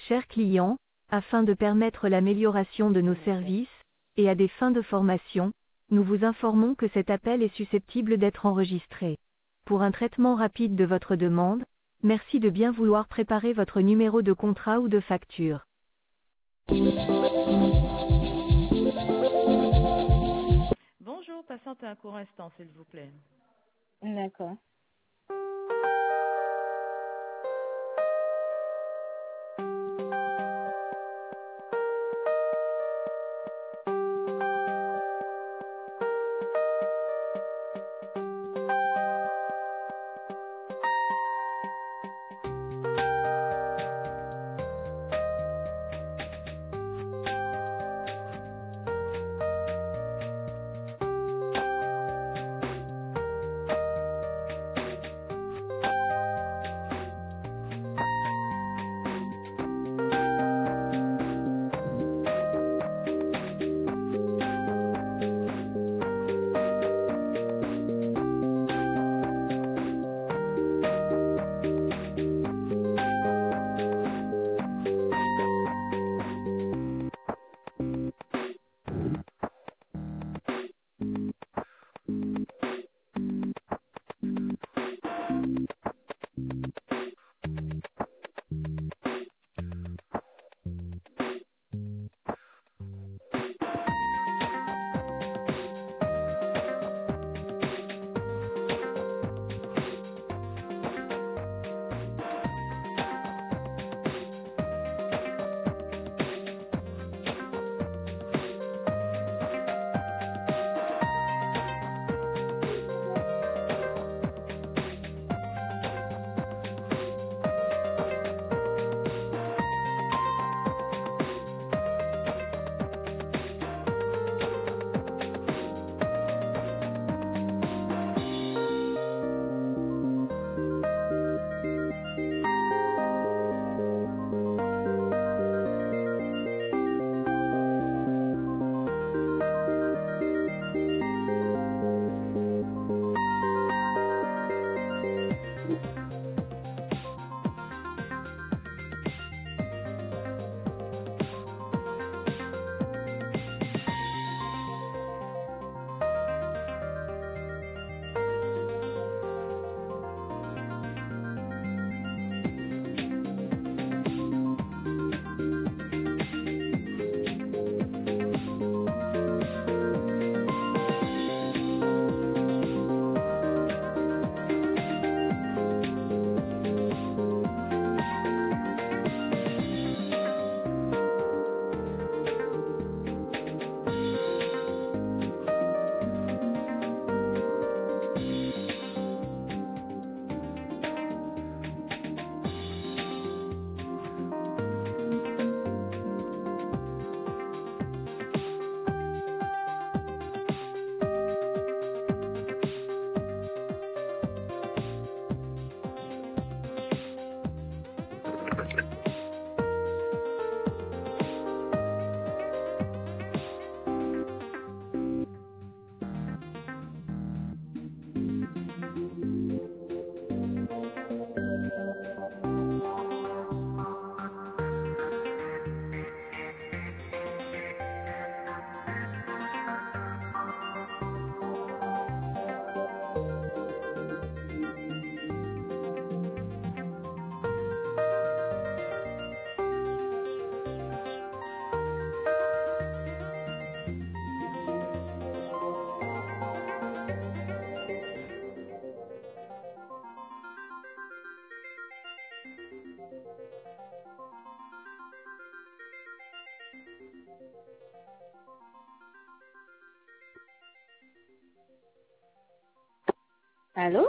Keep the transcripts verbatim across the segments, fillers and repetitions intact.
Chers clients, afin de permettre l'amélioration de nos services, et à des fins de formation, nous vous informons que cet appel est susceptible d'être enregistré. Pour un traitement rapide de votre demande, merci de bien vouloir préparer votre numéro de contrat ou de facture. Bonjour, patientez un court instant, s'il vous plaît. D'accord. Allô?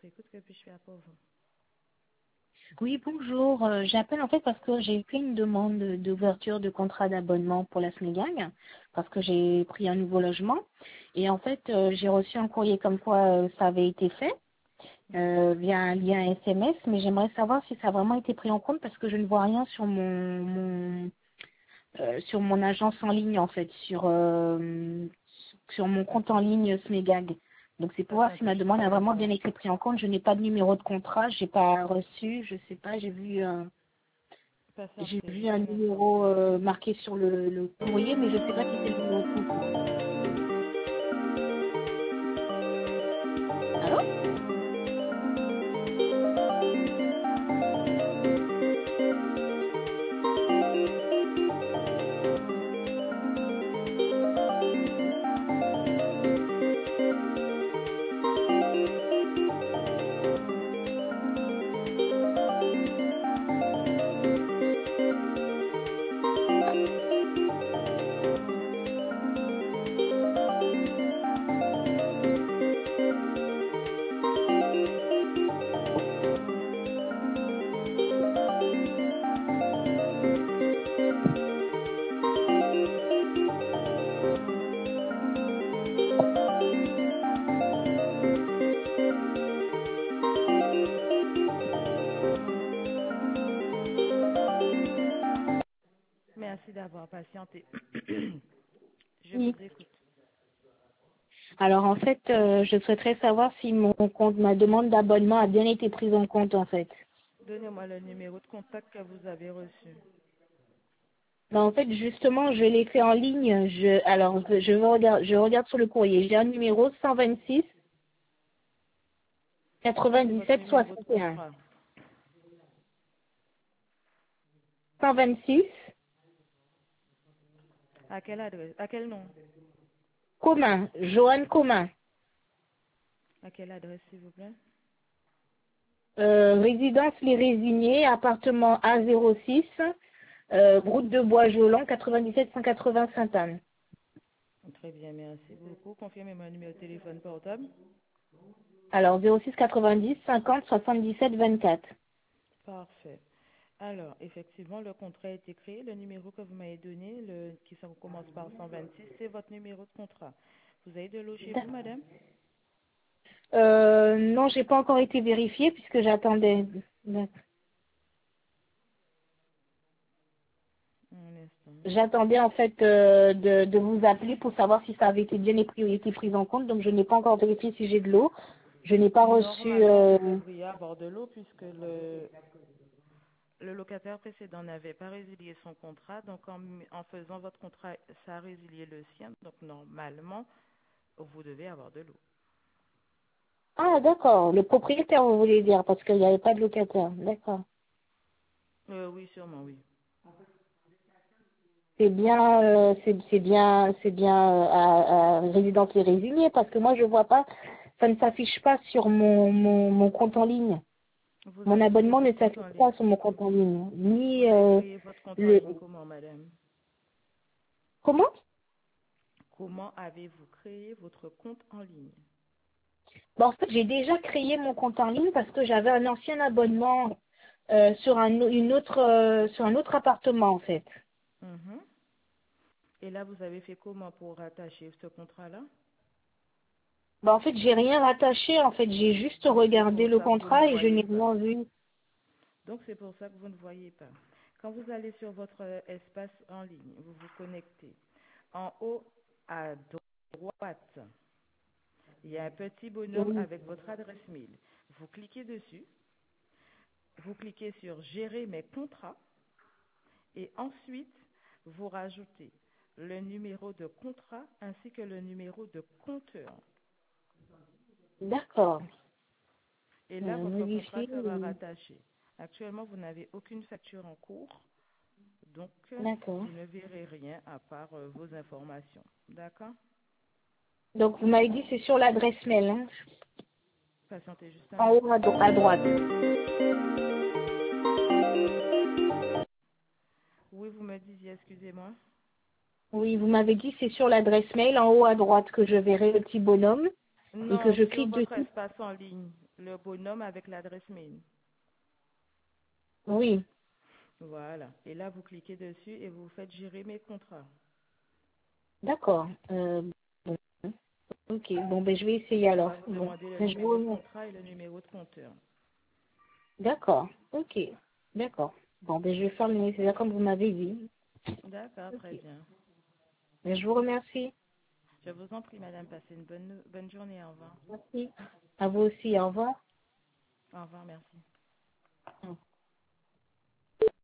écoute. Que puis-je faire pour vous? Oui, bonjour. Euh, J'appelle en fait parce que j'ai fait une demande d'ouverture de contrat d'abonnement pour la Smégagne, parce que j'ai pris un nouveau logement. Et en fait, euh, j'ai reçu un courrier comme quoi euh, ça avait été fait euh, via un lien S M S, mais j'aimerais savoir si ça a vraiment été pris en compte parce que je ne vois rien sur mon, mon euh, sur mon agence en ligne en fait, sur euh, sur mon compte en ligne Smegag. Donc c'est pour voir si Patientez ma juste demande a un vraiment instant. bien été prise en compte. Je n'ai pas de numéro de contrat, j'ai pas reçu, je sais pas, j'ai vu un j'ai Patientez vu juste un un instant, numéro s'il vous plaît. euh, marqué sur le, le courrier, mais je sais pas si c'est le numéro de contrat. Allô? Merci d'avoir patienté. Je vous Oui. écoute. Alors en fait, euh, je souhaiterais savoir si mon compte, ma demande d'abonnement a bien été prise en compte en fait. Donnez-moi le numéro de contact que vous avez reçu. Ben, en fait, justement, je l'ai fait en ligne. Je, alors, je, je regarde, je regarde sur le courrier. J'ai un numéro cent vingt-six Ça, c'est votre quatre-vingt-dix-sept numéro de soixante et un. contrat. cent vingt-six, À quelle adresse? À quel nom? commun, Joanne Commun, À quelle adresse, s'il vous plaît? euh, résidence Les Résignés, appartement A zéro six, euh, route de Bois-Jolan, quatre-vingt-dix-sept cent quatre-vingts Sainte-Anne. Très bien, merci beaucoup. Confirmez-moi un numéro de téléphone portable. Alors, zéro six quatre-vingt-dix cinquante soixante-dix-sept vingt-quatre. Parfait. Alors, effectivement, le contrat a été créé. Le numéro que vous m'avez donné, le, qui ça commence par cent vingt-six, c'est votre numéro de contrat. Vous avez de l'eau chez vous, madame? Euh, non, j'ai pas encore été vérifiée puisque j'attendais. Un instant. J'attendais en fait euh, de, de vous appeler pour savoir si ça avait été bien pris, été pris en compte. Donc je n'ai pas encore vérifié si j'ai de l'eau. Je n'ai pas reçu. Normalement, vous Euh... devriez avoir de l'eau puisque le, le locataire précédent n'avait pas résilié son contrat. Donc, en, en faisant votre contrat, ça a résilié le sien. Donc, normalement, vous devez avoir de l'eau. Ah d'accord, le propriétaire vous voulez dire parce qu'il n'y avait pas de locataire. D'accord. Euh, oui, sûrement, oui. C'est bien, euh, c'est c'est bien, c'est bien euh, à, à résidence les résignés parce que moi je vois pas, ça ne s'affiche pas sur mon, mon, mon compte en ligne. Vous Mon avez créé abonnement ne votre compte s'affiche en ligne. pas sur mon compte en ligne. Vous Ni avez euh, créé votre compte en le ligne comment, madame? comment? Comment avez-vous créé votre compte en ligne? Bon, en fait, j'ai déjà créé mon compte en ligne parce que j'avais un ancien abonnement euh, sur un o- une autre euh, sur un autre appartement en fait. Mhm. Et là, vous avez fait comment pour rattacher ce contrat-là? Bon, en fait, j'ai rien rattaché. En fait, j'ai juste Donc, c'est regardé pour le ça que vous ne contrat et je voyez n'ai pas. rien vu. Donc, c'est pour ça que vous ne voyez pas. Quand vous allez sur votre euh, espace en ligne, vous vous connectez. En haut à droite, il y a un petit bonhomme Oui. avec votre adresse mail. Vous cliquez dessus. Vous cliquez sur Gérer mes contrats. Et ensuite, vous rajoutez le numéro de contrat ainsi que le numéro de compteur. D'accord. Et là, Euh, votre contrat modifier. sera euh, rattaché. Actuellement, vous n'avez aucune facture en cours, donc euh, D'accord. vous ne verrez rien à part euh, vos informations. D'accord? Donc, vous m'avez dit c'est sur l'adresse mail, hein, Patientez juste un en haut à, instant. dro- à droite. Oui, vous me disiez, excusez-moi. Oui, vous m'avez dit c'est sur l'adresse mail en haut à droite que je verrai le petit bonhomme et que Non, je sur clique votre dessus. espace en ligne. Le bonhomme avec l'adresse mail. Oui. Voilà. Et là, vous cliquez dessus et vous faites gérer mes contrats. D'accord. Euh, bon. Ok. Bon, ben, je vais essayer Ça alors. va vous Bon. demander le Ben, je vous numéro de remercie. contrat et le numéro de compteur. D'accord. Ok. D'accord. Bon, ben, je vais faire le nécessaire comme vous m'avez dit. D'accord, très Ok. bien. Ben, je vous remercie. Je vous en prie, madame. Passez une bonne, bonne journée. Au revoir. Merci. À vous aussi. Au revoir. Au revoir, merci.